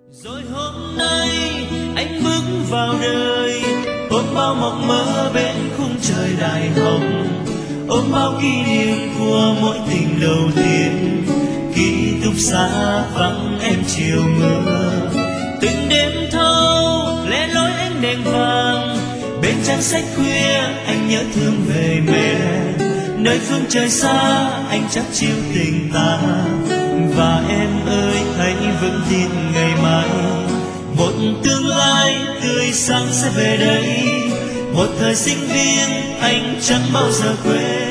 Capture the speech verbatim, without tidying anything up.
Rồi hôm nay anh bước vào đời, ôm bao mộng mơ bên khung trời đại học, ôm bao kỷ niệm của mỗi tình đầu tiên. Ký túc xá vắng em chiều mưa, từng đêm thâu lẻ loi ánh đèn vàng. Bên trang sách khuya anh nhớ thương về mẹ, nơi phương trời xa anh chắc chiều tình ta. Và em ơi hãy vững tin ngày mai, một tương lai tươi sáng sẽ về đây. Một thời sinh viên anh chẳng bao giờ quên.